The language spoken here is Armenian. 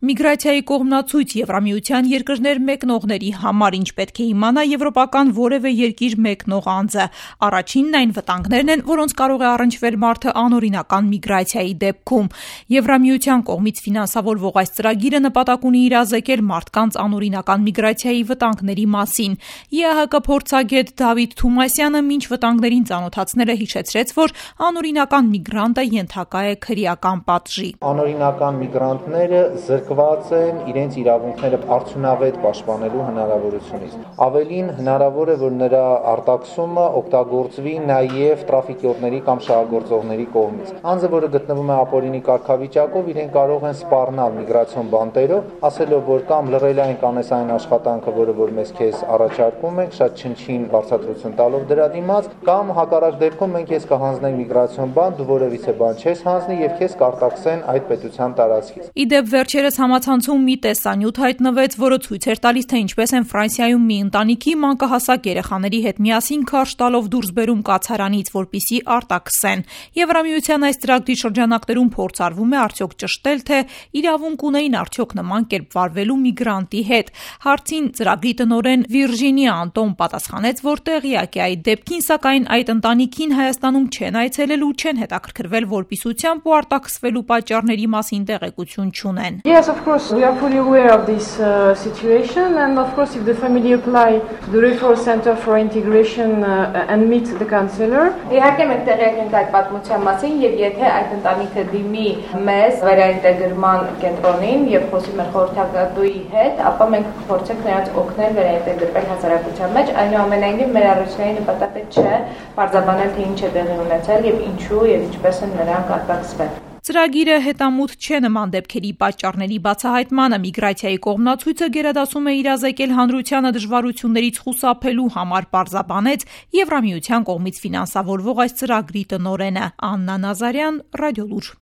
Միգրացիայի կողմնացույց Եվրամիության երկրներ մեկնողների համար ինչ պետք է իմանա եվրոպական որևէ երկիր մեկնող անձը։ Առաջինն այն վտանգներն են, որոնց կարող է առնչվել մարդը անօրինական միգրացիայի դեպքում։ Եվրամիության կողմից ֆինանսավորվող այս ծրագիրը նպատակ ունի իրազեկել մարդկանց անօրինական միգրացիայի վտանգների մասին։ ԵԱՀԿ փորձագետ Դավիթ Թումասյանը մինչ վտանգներին ծանոթացնելը հիշեցրեց, որ անօրինական միգրանտը ենթակա է քրեական պատժի։ Անօրինական միգրանտները զրկված են իրենց իրավունքները արդյունավետ պաշտպանելու հնարավորությունից։ Ավելին հնարավոր է, որ նրա արտաքսումը օգտագործվի նաև տրաֆիկյորների կամ շահագործողների կողմից։ Անձը, որը գտնվում է ապօրինի կարգավիճակով, իրեն կարող են սպառնալ միգրացիոն բանտերով, ասելով, որ կամ լռել այն կանես այն աշխատանքը, որը որ մեզ քեզ առաջարկում ենք, շատ չնչին բարձրացություն տալով դրա դիմաց, կամ հակառակ դեպքում մենք քեզ կհանձնենք միգրացիոն բան, դու որևիցե բան չես հանձնի եւ քեզ կարտաքսեն այդ պետության տարածքից։ Իդեպ վերջերս համացանցում մի տեսանյութ հայտնվեց, որը ցույց էր տալիս, թե ինչպես են Ֆրանսիայում մի ընտանիքի մանկահասակ երեխաների հետ միասին քարշ տալով դուրս բերում կացարանից, որպեսզի արտաքսեն։ Եվրամիության այս ծրագրի շրջանակներում փորձարվում է արդյոք ճշտել, թե իրավունք ունեին արդյոք նման կերպ վարվելու միգրանտի հետ։ Հարցին ծրագրի տնօրեն Վիրջինիա Անտոն պատասխանեց, որ տեղյակ է այդ դեպքին, սակայն այդ ընտանիքին Հայաստանում չեն այցելել ու չեն հետաքրքրվել որպիսությամբ ու արտաքսվելու պատճառների մասին տեղեկություն չունեն։ Yes, of course, we are fully aware of this situation, and of course, if the family apply to the referral center for integration and meet the counselor, իհարկե մենք տեղյակ ենք այդ պատմության մասին, եւ եթե այդ ընտանիքը դիմի մեզ վերաինտեգրման կենտրոնին եւ խոսի մեր խորհրդատուի հետ, ապա մենք կփորձենք նրանց օգնել վերաինտեգրվել հասարակության մեջ։ Այնուամենայնիվ մեր առաջնային նպատակը չէ պարզաբանել, թե ինչ է տեղի ունեցել եւ ինչու եւ ինչպես են նրանք արտաքսվել։ Ծրագիրը հետամուտ չէ նման դեպքերի պատճառների բացահայտմանը։ Միգրացիայի կողմնացույցը գերադասում է իրազեկել հանրությանը դժվարություններից խուսափելու համար, պարզաբանեց Եվրամիության կողմից ֆինանսավորվող այս ծրագրի տնօրենը Աննա Նազարյան, Ռադիոլուր։